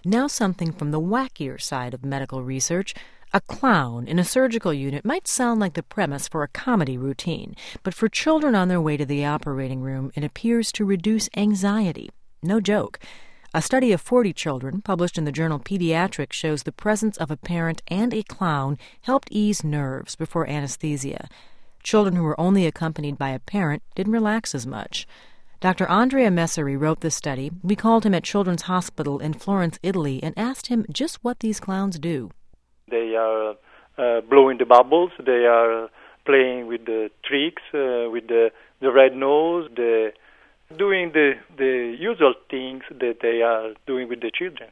Now something from the wackier side of medical research. A clown in a surgical unit might sound like the premise for a comedy routine, but for children on their way to the operating room, it appears to reduce anxiety. No joke. A study of 40 children, published in the journal Pediatrics, shows the presence of a parent and a clown helped ease nerves before anesthesia. Children who were only accompanied by a parent didn't relax as much. Dr. Andrea Messeri wrote this study. We called him at Children's Hospital in Florence, Italy, and asked him just what these clowns do. They are blowing the bubbles. They are playing with the tricks, with the red nose, doing the usual things that they are doing with the children.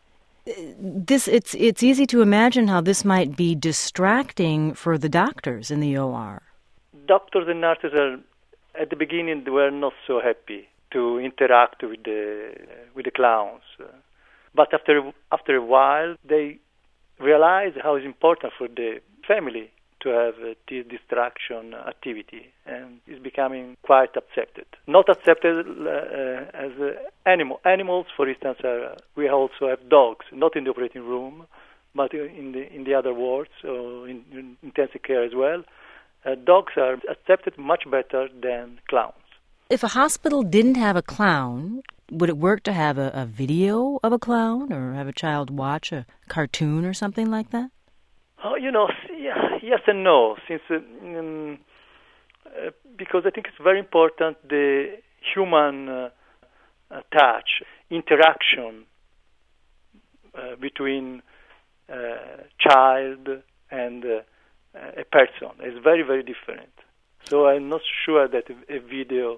It's easy to imagine how this might be distracting for the doctors in the OR. Doctors and nurses at the beginning they were not so happy to interact with the clowns, but after a while they realized how it's important for the family to have this distraction activity, and it's becoming quite accepted. Not accepted as animals, for instance. We also have dogs, not in the operating room, but in the other wards, or in intensive care as well. Dogs are accepted much better than clowns. If a hospital didn't have a clown, would it work to have a video of a clown or have a child watch a cartoon or something like that? Oh, yes and no, since because I think it's very important the human touch, interaction between child and a person is very, very different. So I'm not sure that a video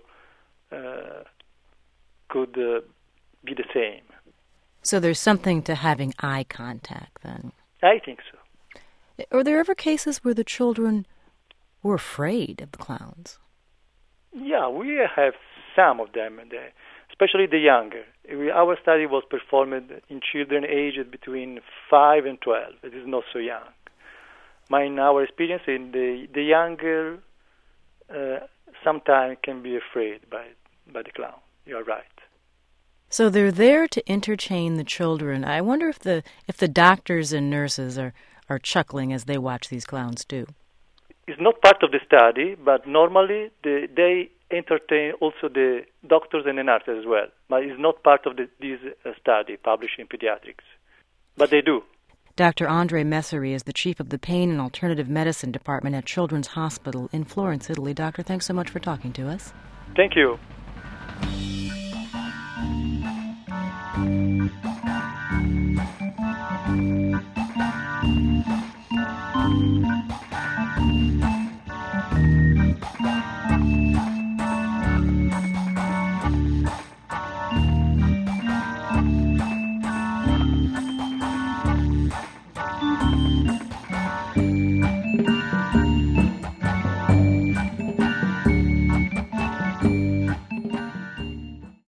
could be the same. So there's something to having eye contact then? I think so. Are there ever cases where the children were afraid of the clowns? Yeah, we have some of them, especially the younger. Our study was performed in children aged between 5 and 12. It is not so young. In our experience, in the younger sometimes can be afraid by the clown. You're right. So they're there to entertain the children. I wonder if the doctors and nurses are chuckling as they watch these clowns do. It's not part of the study, but normally they entertain also the doctors and the nurses as well. But it's not part of this study published in Pediatrics. But they do. Dr. Andrea Messeri is the chief of the Pain and Alternative Medicine Department at Children's Hospital in Florence, Italy. Doctor, thanks so much for talking to us. Thank you.